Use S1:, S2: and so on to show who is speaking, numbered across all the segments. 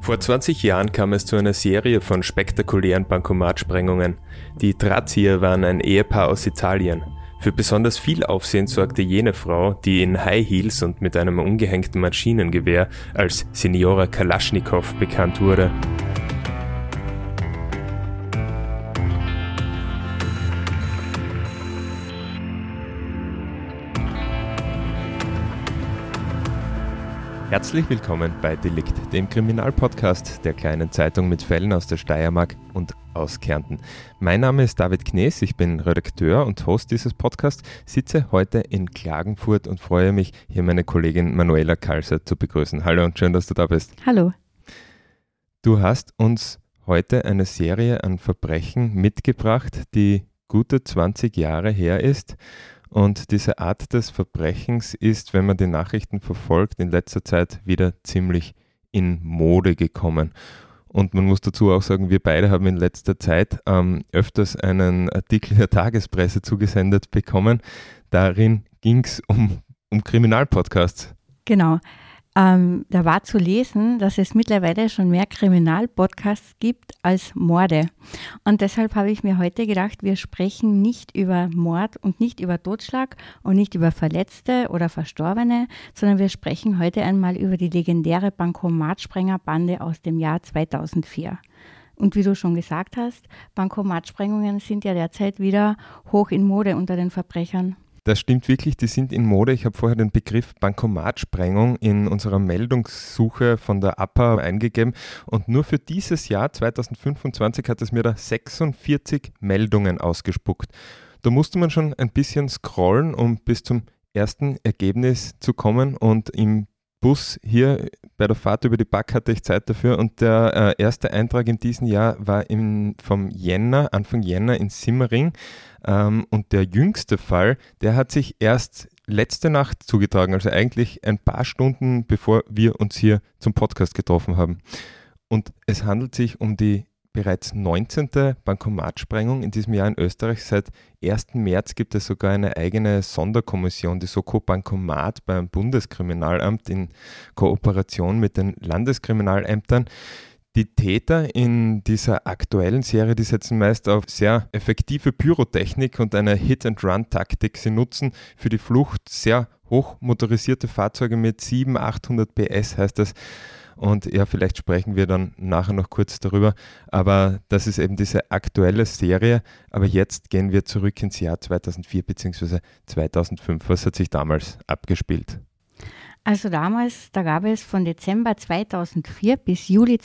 S1: Vor 20 Jahren kam es zu einer Serie von spektakulären Bankomatsprengungen. Die Drahtzieher waren ein Ehepaar aus Italien. Für besonders viel Aufsehen sorgte jene Frau, die in High Heels und mit einem umgehängten Maschinengewehr als Signora Kalaschnikow bekannt wurde. Herzlich willkommen bei Delikt, dem Kriminalpodcast der kleinen Zeitung mit Fällen aus der Steiermark und aus Kärnten. Mein Name ist David Knees, ich bin Redakteur und Host dieses Podcasts, sitze heute in Klagenfurt und freue mich, hier meine Kollegin Manuela Kalser zu begrüßen. Hallo und schön, dass du da bist.
S2: Hallo.
S1: Du hast uns heute eine Serie an Verbrechen mitgebracht, die gute 20 Jahre her ist. Und diese Art des Verbrechens ist, wenn man die Nachrichten verfolgt, in letzter Zeit wieder ziemlich in Mode gekommen. Und man muss dazu auch sagen, wir beide haben in letzter Zeit öfters einen Artikel der Tagespresse zugesendet bekommen. Darin ging es um Kriminalpodcasts.
S2: Genau. Da war zu lesen, dass es mittlerweile schon mehr Kriminalpodcasts gibt als Morde. Und deshalb habe ich mir heute gedacht, wir sprechen nicht über Mord und nicht über Totschlag und nicht über Verletzte oder Verstorbene, sondern wir sprechen heute einmal über die legendäre Bankomatsprengerbande aus dem Jahr 2004. Und wie du schon gesagt hast, Bankomatsprengungen sind ja derzeit wieder hoch in Mode unter den Verbrechern.
S1: Das stimmt wirklich, die sind in Mode. Ich habe vorher den Begriff Bankomatsprengung in unserer Meldungssuche von der APA eingegeben und nur für dieses Jahr 2025 hat es mir da 46 Meldungen ausgespuckt. Da musste man schon ein bisschen scrollen, um bis zum ersten Ergebnis zu kommen, und im Bus hier bei der Fahrt über die Back hatte ich Zeit dafür, und der erste Eintrag in diesem Jahr war vom Anfang Jänner in Simmering, und der jüngste Fall, der hat sich erst letzte Nacht zugetragen, also eigentlich ein paar Stunden bevor wir uns hier zum Podcast getroffen haben. Und es handelt sich um die bereits 19. Bankomatsprengung in diesem Jahr in Österreich. Seit 1. März gibt es sogar eine eigene Sonderkommission, die Soko Bankomat beim Bundeskriminalamt in Kooperation mit den Landeskriminalämtern. Die Täter in dieser aktuellen Serie, die setzen meist auf sehr effektive Pyrotechnik und eine Hit-and-Run-Taktik. Sie nutzen für die Flucht sehr hochmotorisierte Fahrzeuge mit 700-800 PS, heißt das. Und ja, vielleicht sprechen wir dann nachher noch kurz darüber, aber das ist eben diese aktuelle Serie. Aber jetzt gehen wir zurück ins Jahr 2004 bzw. 2005. Was hat sich damals abgespielt?
S2: Also damals, da gab es von Dezember 2004 bis Juli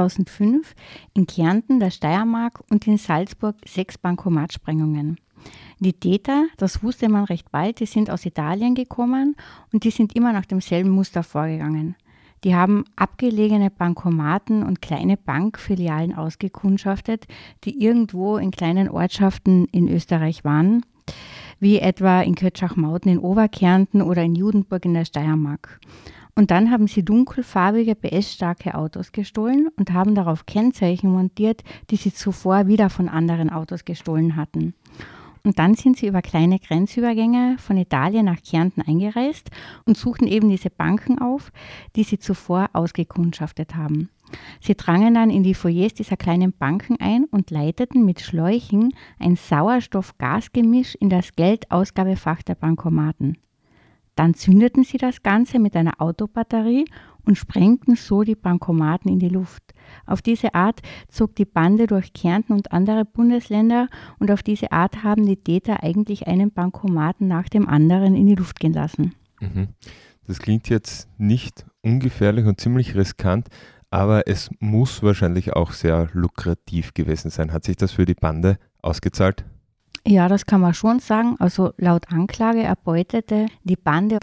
S2: 2005 in Kärnten, der Steiermark und in Salzburg 6 Bankomatsprengungen. Die Täter, das wusste man recht bald, die sind aus Italien gekommen und die sind immer nach demselben Muster vorgegangen. Die haben abgelegene Bankomaten und kleine Bankfilialen ausgekundschaftet, die irgendwo in kleinen Ortschaften in Österreich waren, wie etwa in Kötschach-Mauten in Oberkärnten oder in Judenburg in der Steiermark. Und dann haben sie dunkelfarbige, PS-starke Autos gestohlen und haben darauf Kennzeichen montiert, die sie zuvor wieder von anderen Autos gestohlen hatten. Und dann sind sie über kleine Grenzübergänge von Italien nach Kärnten eingereist und suchten eben diese Banken auf, die sie zuvor ausgekundschaftet haben. Sie drangen dann in die Foyers dieser kleinen Banken ein und leiteten mit Schläuchen ein Sauerstoff-Gas-Gemisch in das Geldausgabefach der Bankomaten. Dann zündeten sie das Ganze mit einer Autobatterie und sprengten so die Bankomaten in die Luft. Auf diese Art zog die Bande durch Kärnten und andere Bundesländer und auf diese Art haben die Täter eigentlich einen Bankomaten nach dem anderen in die Luft gehen lassen.
S1: Das klingt jetzt nicht ungefährlich und ziemlich riskant, aber es muss wahrscheinlich auch sehr lukrativ gewesen sein. Hat sich das für die Bande ausgezahlt?
S2: Ja, das kann man schon sagen. Also laut Anklage erbeutete die Bande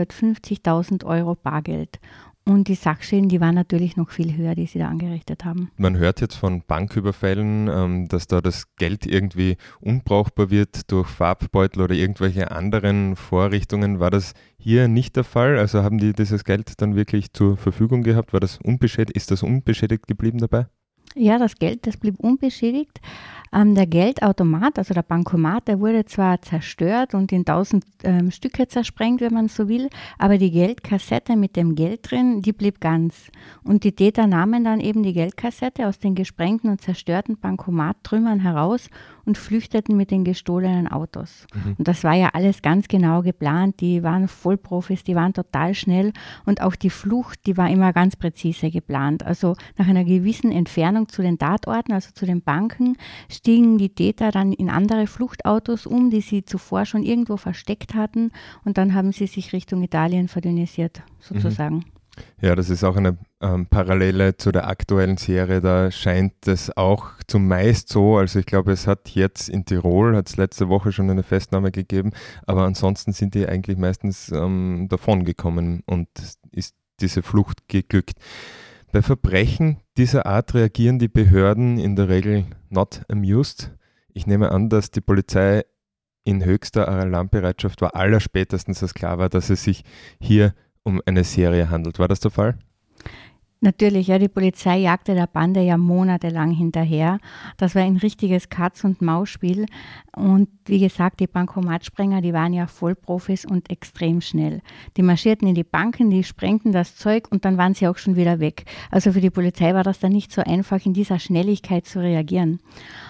S2: 350.000 Euro Bargeld. Und die Sachschäden, die waren natürlich noch viel höher, die sie da angerichtet haben.
S1: Man hört jetzt von Banküberfällen, dass da das Geld irgendwie unbrauchbar wird durch Farbbeutel oder irgendwelche anderen Vorrichtungen. War das hier nicht der Fall? Also haben die dieses Geld dann wirklich zur Verfügung gehabt? Ist das unbeschädigt geblieben dabei?
S2: Ja, das Geld, das blieb unbeschädigt. Der Geldautomat, also der Bankomat, der wurde zwar zerstört und in 1000 Stücke zersprengt, wenn man so will, aber die Geldkassette mit dem Geld drin, die blieb ganz. Und die Täter nahmen dann eben die Geldkassette aus den gesprengten und zerstörten Bankomattrümmern heraus und flüchteten mit den gestohlenen Autos. Und das war ja alles ganz genau geplant. Die waren Vollprofis, die waren total schnell und auch die Flucht, die war immer ganz präzise geplant. Also nach einer gewissen Entfernung zu den Tatorten, also zu den Banken, stiegen die Täter dann in andere Fluchtautos um, die sie zuvor schon irgendwo versteckt hatten, und dann haben sie sich Richtung Italien verdünnisiert, sozusagen.
S1: Ja, das ist auch eine Parallele zu der aktuellen Serie. Da scheint es auch zumeist so, also ich glaube, es hat jetzt in Tirol, hat es letzte Woche schon eine Festnahme gegeben, aber ansonsten sind die eigentlich meistens davon gekommen und ist diese Flucht geglückt. Bei Verbrechen dieser Art reagieren die Behörden in der Regel not amused. Ich nehme an, dass die Polizei in höchster Alarmbereitschaft war, allerspätestens als klar war, dass es sich hier um eine Serie handelt. War das der Fall?
S2: Natürlich, ja, die Polizei jagte der Bande ja monatelang hinterher. Das war ein richtiges Katz-und-Maus-Spiel. Und wie gesagt, die Bankomatsprenger, die waren ja Vollprofis und extrem schnell. Die marschierten in die Banken, die sprengten das Zeug und dann waren sie auch schon wieder weg. Also für die Polizei war das dann nicht so einfach, in dieser Schnelligkeit zu reagieren.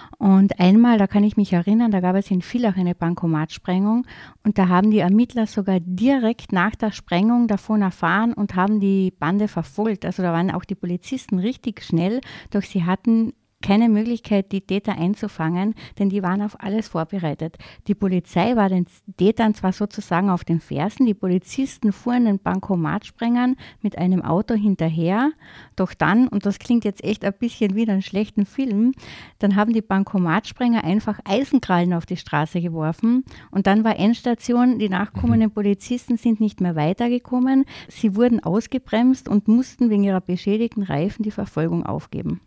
S2: Und einmal, da kann ich mich erinnern, da gab es in Villach eine Bankomatsprengung und da haben die Ermittler sogar direkt nach der Sprengung davon erfahren und haben die Bande verfolgt. Also da waren auch die Polizisten richtig schnell, doch sie hatten keine Möglichkeit, die Täter einzufangen, denn die waren auf alles vorbereitet. Die Polizei war den Tätern zwar sozusagen auf den Fersen, die Polizisten fuhren den Bankomatsprengern mit einem Auto hinterher, doch dann, und das klingt jetzt echt ein bisschen wie in einem schlechten Film, dann haben die Bankomatsprenger einfach Eisenkrallen auf die Straße geworfen und dann war Endstation, die nachkommenden Polizisten sind nicht mehr weitergekommen, sie wurden ausgebremst und mussten wegen ihrer beschädigten Reifen die Verfolgung aufgeben.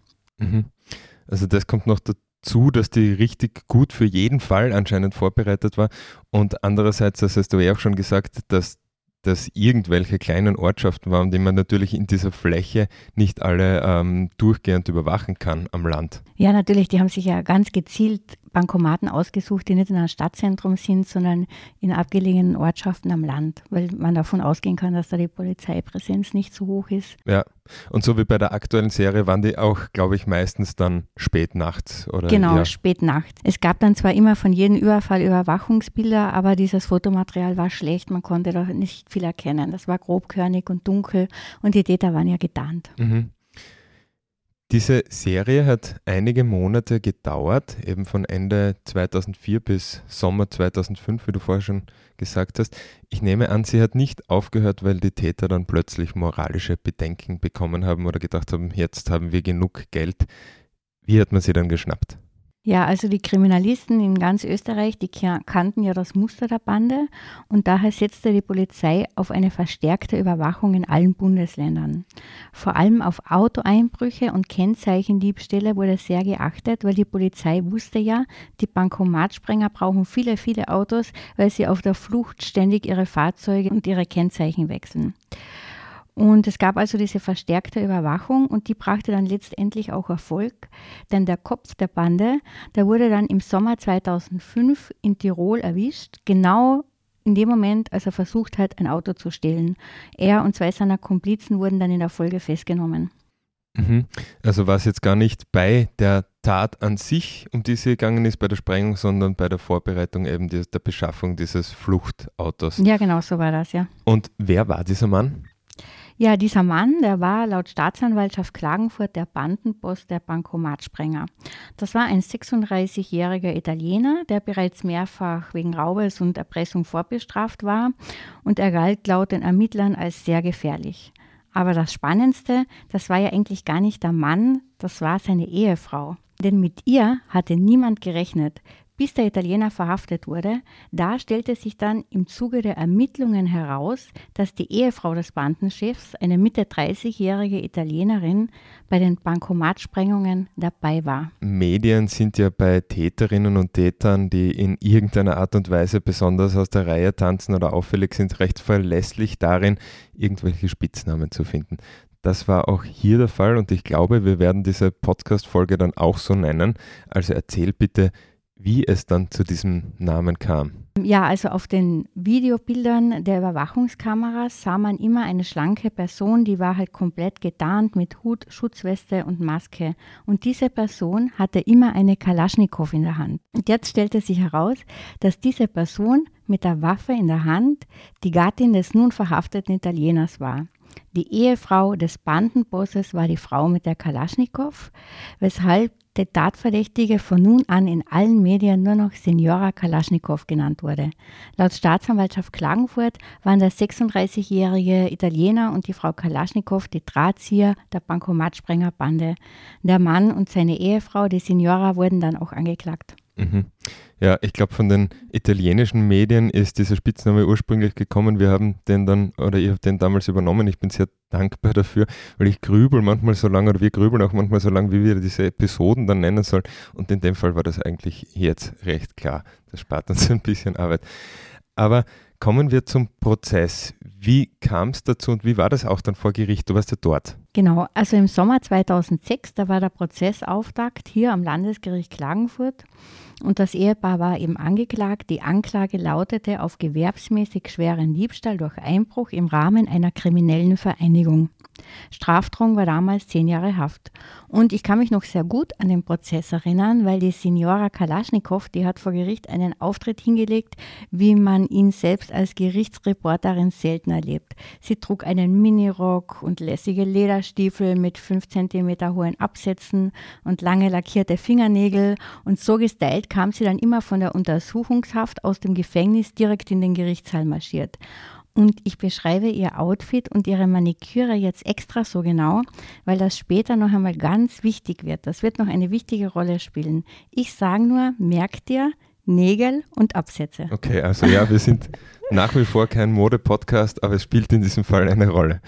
S1: Also das kommt noch dazu, dass die richtig gut für jeden Fall anscheinend vorbereitet war und andererseits, das hast du ja auch schon gesagt, dass das irgendwelche kleinen Ortschaften waren, die man natürlich in dieser Fläche nicht alle durchgehend überwachen kann am Land.
S2: Ja, natürlich, die haben sich ja ganz gezielt Bankomaten ausgesucht, die nicht in einem Stadtzentrum sind, sondern in abgelegenen Ortschaften am Land, weil man davon ausgehen kann, dass da die Polizeipräsenz nicht so hoch ist.
S1: Ja, und so wie bei der aktuellen Serie waren die auch, glaube ich, meistens dann spät nachts. Oder
S2: genau,
S1: ja.
S2: Spät nachts. Es gab dann zwar immer von jedem Überfall Überwachungsbilder, aber dieses Fotomaterial war schlecht, man konnte da nicht viel erkennen. Das war grobkörnig und dunkel und die Täter waren ja getarnt.
S1: Diese Serie hat einige Monate gedauert, eben von Ende 2004 bis Sommer 2005, wie du vorher schon gesagt hast. Ich nehme an, sie hat nicht aufgehört, weil die Täter dann plötzlich moralische Bedenken bekommen haben oder gedacht haben, jetzt haben wir genug Geld. Wie hat man sie dann geschnappt?
S2: Ja, also die Kriminalisten in ganz Österreich, die kannten ja das Muster der Bande und daher setzte die Polizei auf eine verstärkte Überwachung in allen Bundesländern. Vor allem auf Autoeinbrüche und Kennzeichendiebstähle wurde sehr geachtet, weil die Polizei wusste ja, die Bankomatsprenger brauchen viele, viele Autos, weil sie auf der Flucht ständig ihre Fahrzeuge und ihre Kennzeichen wechseln. Und es gab also diese verstärkte Überwachung und die brachte dann letztendlich auch Erfolg, denn der Kopf der Bande, der wurde dann im Sommer 2005 in Tirol erwischt, genau in dem Moment, als er versucht hat, ein Auto zu stehlen. Er und 2 seiner Komplizen wurden dann in der Folge festgenommen.
S1: Also war es jetzt gar nicht bei der Tat an sich, um die es gegangen ist, bei der Sprengung, sondern bei der Vorbereitung eben der Beschaffung dieses Fluchtautos.
S2: Ja, genau, so war das, ja.
S1: Und wer war dieser Mann?
S2: Ja, dieser Mann, der war laut Staatsanwaltschaft Klagenfurt der Bandenboss der Bankomatsprenger. Das war ein 36-jähriger Italiener, der bereits mehrfach wegen Raubes und Erpressung vorbestraft war und er galt laut den Ermittlern als sehr gefährlich. Aber das Spannendste, das war ja eigentlich gar nicht der Mann, das war seine Ehefrau. Denn mit ihr hatte niemand gerechnet. Bis der Italiener verhaftet wurde, da stellte sich dann im Zuge der Ermittlungen heraus, dass die Ehefrau des Bandenchefs, eine Mitte 30-jährige Italienerin, bei den Bankomatsprengungen dabei war.
S1: Medien sind ja bei Täterinnen und Tätern, die in irgendeiner Art und Weise besonders aus der Reihe tanzen oder auffällig sind, recht verlässlich darin, irgendwelche Spitznamen zu finden. Das war auch hier der Fall und ich glaube, wir werden diese Podcast-Folge dann auch so nennen. Also erzähl bitte, wie es dann zu diesem Namen kam.
S2: Ja, also auf den Videobildern der Überwachungskameras sah man immer eine schlanke Person, die war halt komplett getarnt mit Hut, Schutzweste und Maske. Und diese Person hatte immer eine Kalaschnikow in der Hand. Und jetzt stellte sich heraus, dass diese Person mit der Waffe in der Hand die Gattin des nun verhafteten Italieners war. Die Ehefrau des Bandenbosses war die Frau mit der Kalaschnikow, weshalb der Tatverdächtige von nun an in allen Medien nur noch Signora Kalaschnikow genannt wurde. Laut Staatsanwaltschaft Klagenfurt waren der 36-jährige Italiener und die Frau Kalaschnikow die Drahtzieher der Bankomatsprengerbande. Der Mann und seine Ehefrau, die Signora, wurden dann auch angeklagt.
S1: Ja, ich glaube, von den italienischen Medien ist dieser Spitzname ursprünglich gekommen. Ich habe den damals übernommen. Ich bin sehr dankbar dafür, weil ich grübel manchmal so lange, oder wir grübeln auch manchmal so lange, wie wir diese Episoden dann nennen sollen. Und in dem Fall war das eigentlich jetzt recht klar. Das spart uns ein bisschen Arbeit. Aber kommen wir zum Prozess. Wie kam es dazu und wie war das auch dann vor Gericht? Du warst ja dort.
S2: Genau, also im Sommer 2006, da war der Prozessauftakt hier am Landesgericht Klagenfurt und das Ehepaar war eben angeklagt. Die Anklage lautete auf gewerbsmäßig schweren Diebstahl durch Einbruch im Rahmen einer kriminellen Vereinigung. Strafdrohung war damals 10 Jahre Haft. Und ich kann mich noch sehr gut an den Prozess erinnern, weil die Signora Kalaschnikow, die hat vor Gericht einen Auftritt hingelegt, wie man ihn selbst als Gerichtsreporterin selten erlebt. Sie trug einen Minirock und lässige Lederstiefel mit 5 cm hohen Absätzen und lange lackierte Fingernägel. Und so gestylt kam sie dann immer von der Untersuchungshaft aus dem Gefängnis direkt in den Gerichtssaal marschiert. Und ich beschreibe ihr Outfit und ihre Maniküre jetzt extra so genau, weil das später noch einmal ganz wichtig wird. Das wird noch eine wichtige Rolle spielen. Ich sage nur, merkt ihr, Nägel und Absätze.
S1: Okay, also ja, wir sind nach wie vor kein Mode-Podcast, aber es spielt in diesem Fall eine Rolle.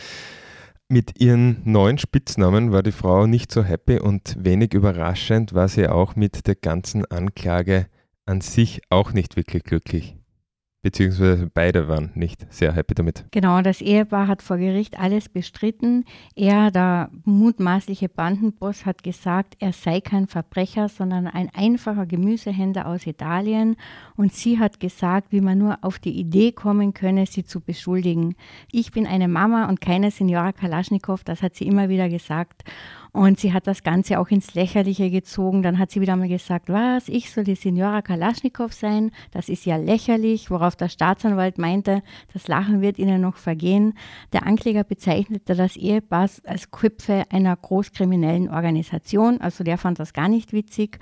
S1: Mit ihren neuen Spitznamen war die Frau nicht so happy und wenig überraschend war sie auch mit der ganzen Anklage an sich auch nicht wirklich glücklich. Beziehungsweise beide waren nicht sehr happy damit.
S2: Genau, das Ehepaar hat vor Gericht alles bestritten. Er, der mutmaßliche Bandenboss, hat gesagt, er sei kein Verbrecher, sondern ein einfacher Gemüsehändler aus Italien. Und sie hat gesagt, wie man nur auf die Idee kommen könne, sie zu beschuldigen. Ich bin eine Mama und keine Signora Kalaschnikow, das hat sie immer wieder gesagt. Und sie hat das Ganze auch ins Lächerliche gezogen. Dann hat sie wieder mal gesagt, was, ich soll die Signora Kalaschnikow sein? Das ist ja lächerlich, worauf der Staatsanwalt meinte, das Lachen wird ihnen noch vergehen. Der Ankläger bezeichnete das Ehepaar als Köpfe einer großkriminellen Organisation. Also der fand das gar nicht witzig.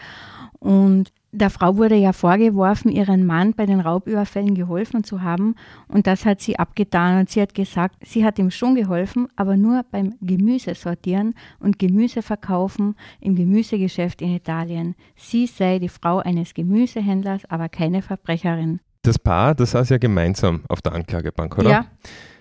S2: Und der Frau wurde ja vorgeworfen, ihren Mann bei den Raubüberfällen geholfen zu haben und das hat sie abgetan und sie hat gesagt, sie hat ihm schon geholfen, aber nur beim Gemüse sortieren und Gemüse verkaufen im Gemüsegeschäft in Italien. Sie sei die Frau eines Gemüsehändlers, aber keine Verbrecherin.
S1: Das Paar, das saß ja gemeinsam auf der Anklagebank, oder?
S2: Ja.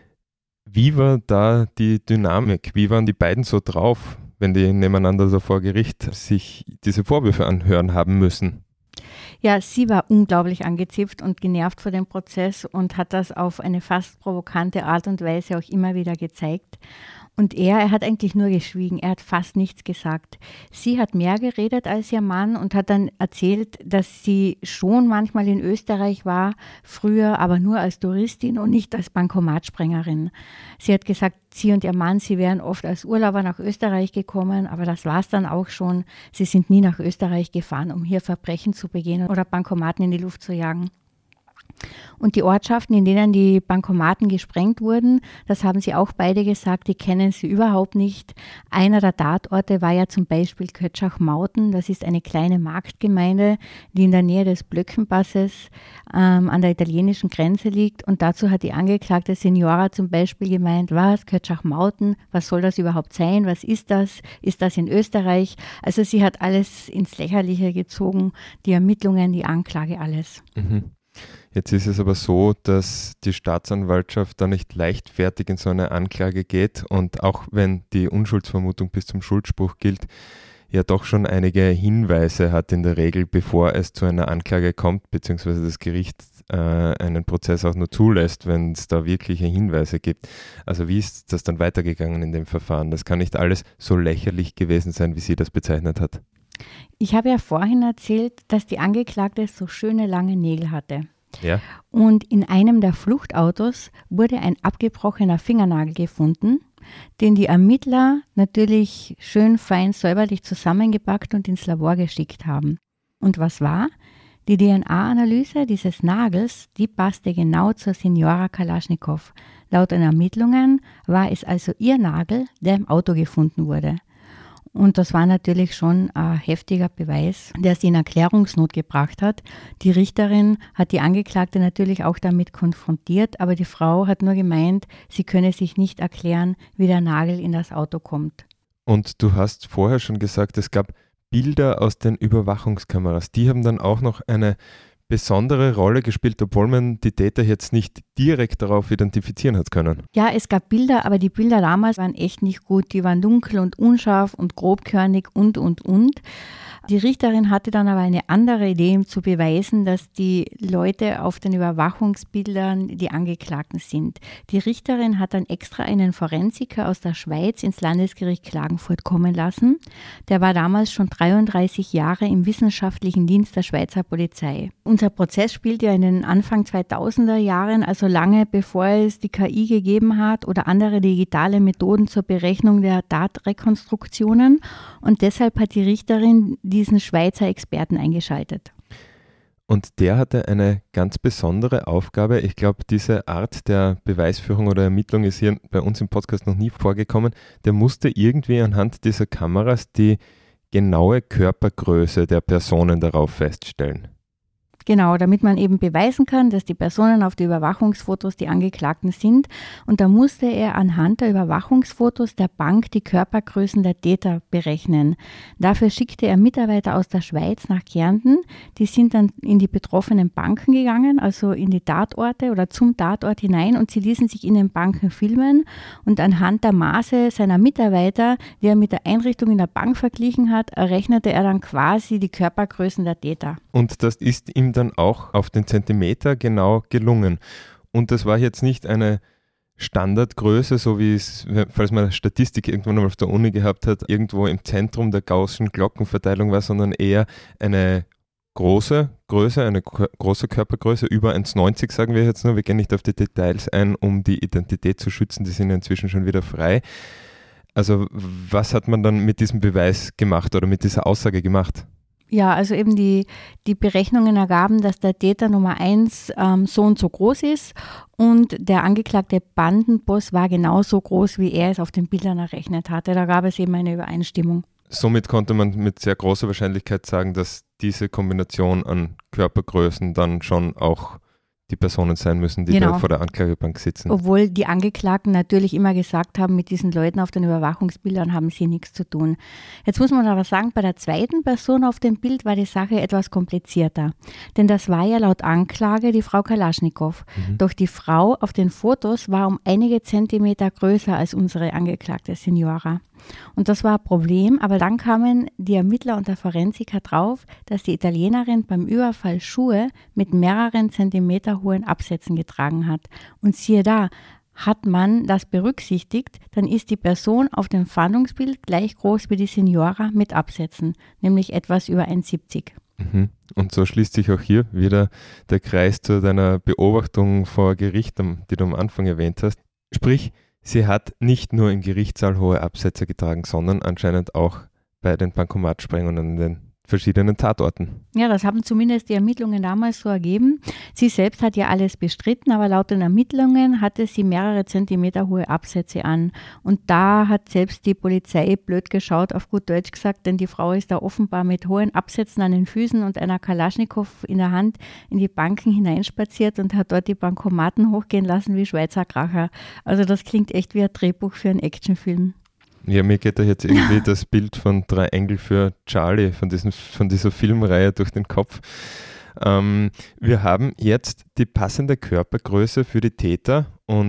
S1: Wie war da die Dynamik? Wie waren die beiden so drauf, wenn die nebeneinander so vor Gericht sich diese Vorwürfe anhören haben müssen?
S2: Ja, sie war unglaublich angezipft und genervt vor dem Prozess und hat das auf eine fast provokante Art und Weise auch immer wieder gezeigt. Und er hat eigentlich nur geschwiegen, er hat fast nichts gesagt. Sie hat mehr geredet als ihr Mann und hat dann erzählt, dass sie schon manchmal in Österreich war, früher aber nur als Touristin und nicht als Bankomatsprengerin. Sie hat gesagt, sie und ihr Mann, sie wären oft als Urlauber nach Österreich gekommen, aber das war es dann auch schon. Sie sind nie nach Österreich gefahren, um hier Verbrechen zu begehen oder Bankomaten in die Luft zu jagen. Und die Ortschaften, in denen die Bankomaten gesprengt wurden, das haben sie auch beide gesagt, die kennen sie überhaupt nicht. Einer der Tatorte war ja zum Beispiel Kötschach-Mauten. Das ist eine kleine Marktgemeinde, die in der Nähe des Blöckenpasses an der italienischen Grenze liegt. Und dazu hat die angeklagte Signora zum Beispiel gemeint, was, Kötschach-Mauten, was soll das überhaupt sein? Was ist das? Ist das in Österreich? Also sie hat alles ins Lächerliche gezogen, die Ermittlungen, die Anklage, alles.
S1: Mhm. Jetzt ist es aber so, dass die Staatsanwaltschaft da nicht leichtfertig in so eine Anklage geht und auch wenn die Unschuldsvermutung bis zum Schuldspruch gilt, ja doch schon einige Hinweise hat in der Regel, bevor es zu einer Anklage kommt, beziehungsweise das Gericht einen Prozess auch nur zulässt, wenn es da wirkliche Hinweise gibt. Also wie ist das dann weitergegangen in dem Verfahren? Das kann nicht alles so lächerlich gewesen sein, wie sie das bezeichnet hat.
S2: Ich habe ja vorhin erzählt, dass die Angeklagte so schöne lange Nägel hatte.
S1: Ja.
S2: Und in einem der Fluchtautos wurde ein abgebrochener Fingernagel gefunden, den die Ermittler natürlich schön fein säuberlich zusammengepackt und ins Labor geschickt haben. Und was war? Die DNA-Analyse dieses Nagels, die passte genau zur Signora Kalaschnikow. Laut den Ermittlungen war es also ihr Nagel, der im Auto gefunden wurde. Und das war natürlich schon ein heftiger Beweis, der sie in Erklärungsnot gebracht hat. Die Richterin hat die Angeklagte natürlich auch damit konfrontiert, aber die Frau hat nur gemeint, sie könne sich nicht erklären, wie der Nagel in das Auto kommt.
S1: Und du hast vorher schon gesagt, es gab Bilder aus den Überwachungskameras. Die haben dann auch noch eine besondere Rolle gespielt, obwohl man die Täter jetzt nicht direkt darauf identifizieren hat können.
S2: Ja, es gab Bilder, aber die Bilder damals waren echt nicht gut. Die waren dunkel und unscharf und grobkörnig und. Die Richterin hatte dann aber eine andere Idee, um zu beweisen, dass die Leute auf den Überwachungsbildern die Angeklagten sind. Die Richterin hat dann extra einen Forensiker aus der Schweiz ins Landesgericht Klagenfurt kommen lassen. Der war damals schon 33 Jahre im wissenschaftlichen Dienst der Schweizer Polizei. Unser Prozess spielt ja in den Anfang 2000er Jahren, also lange bevor es die KI gegeben hat oder andere digitale Methoden zur Berechnung der Tatrekonstruktionen. Und deshalb hat die Richterin diesen Schweizer Experten eingeschaltet.
S1: Und der hatte eine ganz besondere Aufgabe. Ich glaube, diese Art der Beweisführung oder Ermittlung ist hier bei uns im Podcast noch nie vorgekommen. Der musste irgendwie anhand dieser Kameras die genaue Körpergröße der Personen darauf feststellen.
S2: Genau, damit man eben beweisen kann, dass die Personen auf die Überwachungsfotos die Angeklagten sind. Und da musste er anhand der Überwachungsfotos der Bank die Körpergrößen der Täter berechnen. Dafür schickte er Mitarbeiter aus der Schweiz nach Kärnten. Die sind dann in die betroffenen Banken gegangen, also in die Tatorte oder zum Tatort hinein, und sie ließen sich in den Banken filmen. Und anhand der Maße seiner Mitarbeiter, die er mit der Einrichtung in der Bank verglichen hat, errechnete er dann quasi die Körpergrößen der Täter.
S1: Und das ist ihm dann auch auf den Zentimeter genau gelungen. Und das war jetzt nicht eine Standardgröße, so wie es, falls man Statistik irgendwann mal auf der Uni gehabt hat, irgendwo im Zentrum der Gaußschen Glockenverteilung war, sondern eher eine große Größe, eine große Körpergröße, über 1,90 sagen wir jetzt nur. Wir gehen nicht auf die Details ein, um die Identität zu schützen, die sind ja inzwischen schon wieder frei. Also was hat man dann mit diesem Beweis gemacht oder mit dieser Aussage gemacht?
S2: Ja, also eben die Berechnungen ergaben, dass der Täter Nummer 1 so und so groß ist und der angeklagte Bandenboss war genauso groß, wie er es auf den Bildern errechnet hatte. Da gab es eben eine Übereinstimmung. Somit
S1: konnte man mit sehr großer Wahrscheinlichkeit sagen, dass diese Kombination an Körpergrößen dann schon auch die Personen sein müssen, die da vor der Anklagebank sitzen.
S2: Obwohl die Angeklagten natürlich immer gesagt haben, mit diesen Leuten auf den Überwachungsbildern haben sie nichts zu tun. Jetzt muss man aber sagen, bei der zweiten Person auf dem Bild war die Sache etwas komplizierter. Denn das war ja laut Anklage die Frau Kalaschnikow. Doch die Frau auf den Fotos war um einige Zentimeter größer als unsere angeklagte Signora. Und das war ein Problem, aber dann kamen die Ermittler und der Forensiker drauf, dass die Italienerin beim Überfall Schuhe mit mehreren Zentimeter hohen Absätzen getragen hat. Und siehe da, hat man das berücksichtigt, dann ist die Person auf dem Fahndungsbild gleich groß wie die Signora mit Absätzen, nämlich etwas über 1,70.
S1: Und so schließt sich auch hier wieder der Kreis zu deiner Beobachtung vor Gericht, die du am Anfang erwähnt hast. Sprich, sie hat nicht nur im Gerichtssaal hohe Absätze getragen, sondern anscheinend auch bei den Bankomatsprengungen in den verschiedenen Tatorten.
S2: Ja, das haben zumindest die Ermittlungen damals so ergeben. Sie selbst hat ja alles bestritten, aber laut den Ermittlungen hatte sie mehrere Zentimeter hohe Absätze an. Und da hat selbst die Polizei blöd geschaut, auf gut Deutsch gesagt, denn die Frau ist da offenbar mit hohen Absätzen an den Füßen und einer Kalaschnikow in der Hand in die Banken hineinspaziert und hat dort die Bankomaten hochgehen lassen wie Schweizer Kracher. Also das klingt echt wie ein Drehbuch für einen Actionfilm.
S1: Ja, mir geht da jetzt irgendwie das Bild von Drei Engel für Charlie, von dieser Filmreihe durch den Kopf. Wir haben jetzt die passende Körpergröße für die Täter und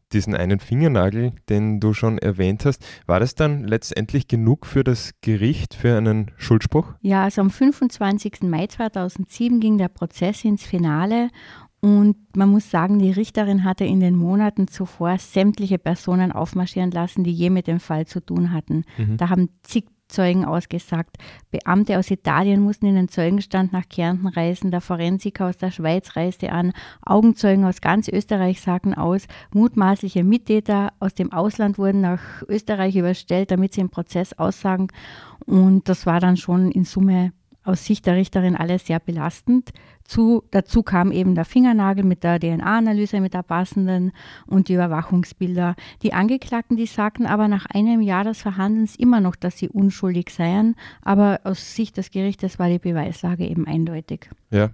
S1: diesen einen Fingernagel, den du schon erwähnt hast. War das dann letztendlich genug für das Gericht für einen Schuldspruch?
S2: Ja, also am 25. Mai 2007 ging der Prozess ins Finale und man muss sagen, die Richterin hatte in den Monaten zuvor sämtliche Personen aufmarschieren lassen, die je mit dem Fall zu tun hatten. Da haben zig Zeugen ausgesagt. Beamte aus Italien mussten in den Zeugenstand nach Kärnten reisen, der Forensiker aus der Schweiz reiste an, Augenzeugen aus ganz Österreich sagten aus, mutmaßliche Mittäter aus dem Ausland wurden nach Österreich überstellt, damit sie im Prozess aussagen. Und das war dann schon in Summe aus Sicht der Richterin alles sehr belastend. Dazu kam eben der Fingernagel mit der DNA-Analyse, mit der passenden und die Überwachungsbilder. Die Angeklagten, die sagten aber nach einem Jahr des Verhandelns immer noch, dass sie unschuldig seien, aber aus Sicht des Gerichtes war die Beweislage eben eindeutig.
S1: Ja,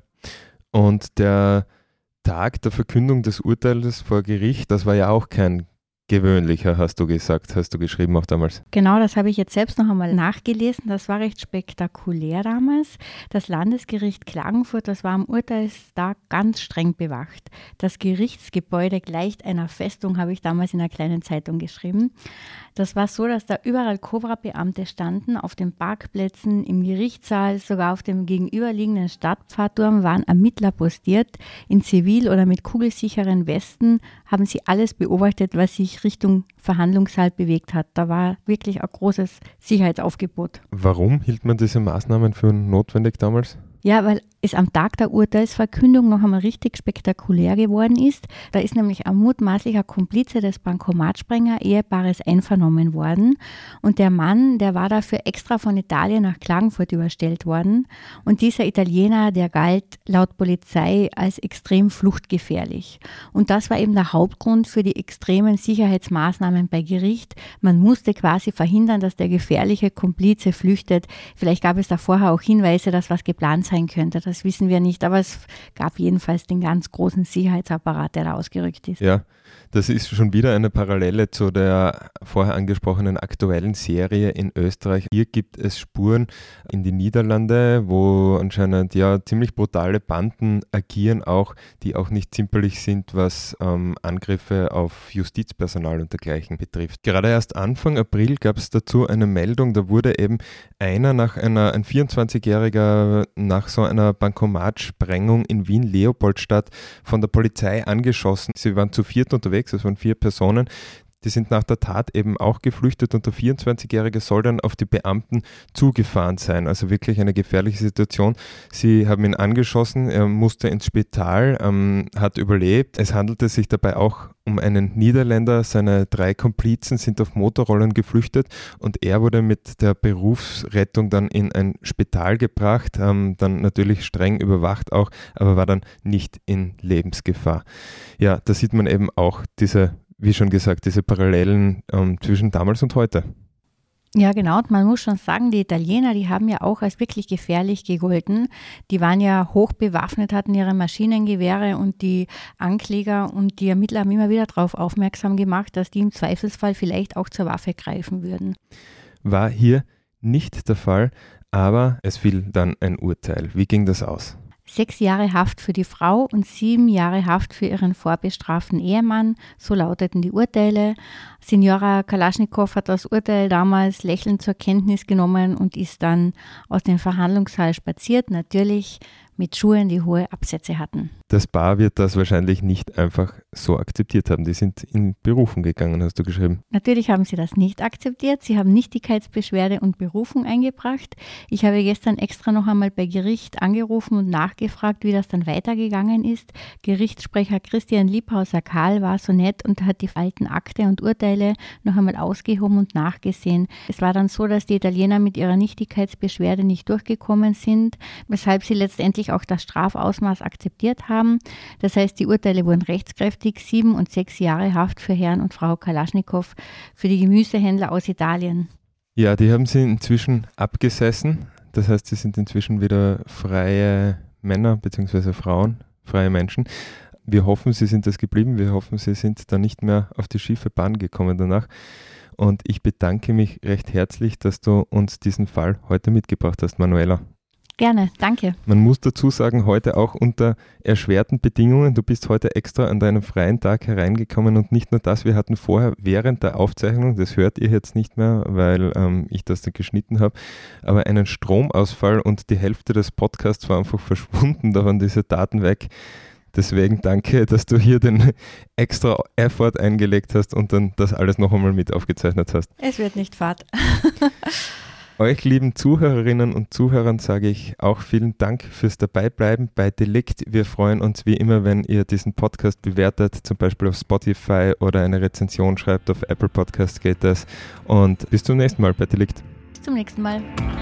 S1: und der Tag der Verkündung des Urteils vor Gericht, das war ja auch kein gewöhnlicher, hast du geschrieben auch damals.
S2: Genau, das habe ich jetzt selbst noch einmal nachgelesen. Das war recht spektakulär damals. Das Landesgericht Klagenfurt, das war am Urteilstag ganz streng bewacht. Das Gerichtsgebäude gleicht einer Festung, habe ich damals in einer kleinen Zeitung geschrieben. Das war so, dass da überall Cobra-Beamte standen, auf den Parkplätzen, im Gerichtssaal, sogar auf dem gegenüberliegenden Stadtpfarrturm waren Ermittler postiert. In Zivil oder mit kugelsicheren Westen haben sie alles beobachtet, was sich Richtung Verhandlungssaal bewegt hat. Da war wirklich ein großes Sicherheitsaufgebot.
S1: Warum hielt man diese Maßnahmen für notwendig damals?
S2: Ja, weil es am Tag der Urteilsverkündung noch einmal richtig spektakulär geworden ist. Da ist nämlich ein mutmaßlicher Komplize des Bankomatsprenger-Ehepaares einvernommen worden. Und der Mann, der war dafür extra von Italien nach Klagenfurt überstellt worden. Und dieser Italiener, der galt laut Polizei als extrem fluchtgefährlich. Und das war eben der Hauptgrund für die extremen Sicherheitsmaßnahmen bei Gericht. Man musste quasi verhindern, dass der gefährliche Komplize flüchtet. Vielleicht gab es da vorher auch Hinweise, dass was geplant sein könnte. Das wissen wir nicht, aber es gab jedenfalls den ganz großen Sicherheitsapparat, der da ausgerückt ist.
S1: Ja, das ist schon wieder eine Parallele zu der vorher angesprochenen aktuellen Serie in Österreich. Hier gibt es Spuren in die Niederlande, wo anscheinend ja ziemlich brutale Banden agieren, die auch nicht zimperlich sind, was Angriffe auf Justizpersonal und dergleichen betrifft. Gerade erst Anfang April gab es dazu eine Meldung, da wurde eben ein 24-Jähriger nach so einer Bankomatsprengung in Wien-Leopoldstadt von der Polizei angeschossen. Sie waren zu viert unterwegs, es waren 4 Personen. Die sind nach der Tat eben auch geflüchtet und der 24-Jährige soll dann auf die Beamten zugefahren sein. Also wirklich eine gefährliche Situation. Sie haben ihn angeschossen, er musste ins Spital, hat überlebt. Es handelte sich dabei auch um einen Niederländer. Seine 3 Komplizen sind auf Motorrollern geflüchtet und er wurde mit der Berufsrettung dann in ein Spital gebracht, dann natürlich streng überwacht auch, aber war dann nicht in Lebensgefahr. Ja, da sieht man eben auch wie schon gesagt, diese Parallelen zwischen damals und heute.
S2: Ja, genau. Und man muss schon sagen, die Italiener, die haben ja auch als wirklich gefährlich gegolten. Die waren ja hoch bewaffnet, hatten ihre Maschinengewehre und die Ankläger und die Ermittler haben immer wieder darauf aufmerksam gemacht, dass die im Zweifelsfall vielleicht auch zur Waffe greifen würden.
S1: War hier nicht der Fall, aber es fiel dann ein Urteil. Wie ging das aus?
S2: 6 Jahre Haft für die Frau und 7 Jahre Haft für ihren vorbestraften Ehemann, so lauteten die Urteile. Signora Kalaschnikow hat das Urteil damals lächelnd zur Kenntnis genommen und ist dann aus dem Verhandlungssaal spaziert, natürlich mit Schuhen, die hohe Absätze hatten.
S1: Das Paar wird das wahrscheinlich nicht einfach so akzeptiert haben. Die sind in Berufung gegangen, hast du geschrieben.
S2: Natürlich haben sie das nicht akzeptiert. Sie haben Nichtigkeitsbeschwerde und Berufung eingebracht. Ich habe gestern extra noch einmal bei Gericht angerufen und nachgefragt, wie das dann weitergegangen ist. Gerichtssprecher Christian Liebhauser-Karl war so nett und hat die alten Akte und Urteile noch einmal ausgehoben und nachgesehen. Es war dann so, dass die Italiener mit ihrer Nichtigkeitsbeschwerde nicht durchgekommen sind, weshalb sie letztendlich auch das Strafausmaß akzeptiert haben. Das heißt, die Urteile wurden rechtskräftig, 7 und 6 Jahre Haft für Herrn und Frau Kalaschnikow für die Gemüsehändler aus Italien.
S1: Ja, die haben sie inzwischen abgesessen. Das heißt, sie sind inzwischen wieder freie Männer bzw. Frauen, freie Menschen. Wir hoffen, sie sind das geblieben. Wir hoffen, sie sind da nicht mehr auf die schiefe Bahn gekommen danach. Und ich bedanke mich recht herzlich, dass du uns diesen Fall heute mitgebracht hast, Manuela.
S2: Gerne, danke.
S1: Man muss dazu sagen, heute auch unter erschwerten Bedingungen. Du bist heute extra an deinem freien Tag hereingekommen und nicht nur das, wir hatten vorher während der Aufzeichnung, das hört ihr jetzt nicht mehr, weil ich das dann geschnitten habe, aber einen Stromausfall und die Hälfte des Podcasts war einfach verschwunden, da waren diese Daten weg. Deswegen danke, dass du hier den extra Effort eingelegt hast und dann das alles noch einmal mit aufgezeichnet hast.
S2: Es wird nicht fad.
S1: Euch lieben Zuhörerinnen und Zuhörern sage ich auch vielen Dank fürs Dabeibleiben bei Delikt. Wir freuen uns wie immer, wenn ihr diesen Podcast bewertet, zum Beispiel auf Spotify oder eine Rezension schreibt. Auf Apple Podcast geht das. Und bis zum nächsten Mal bei Delikt.
S2: Bis zum nächsten Mal.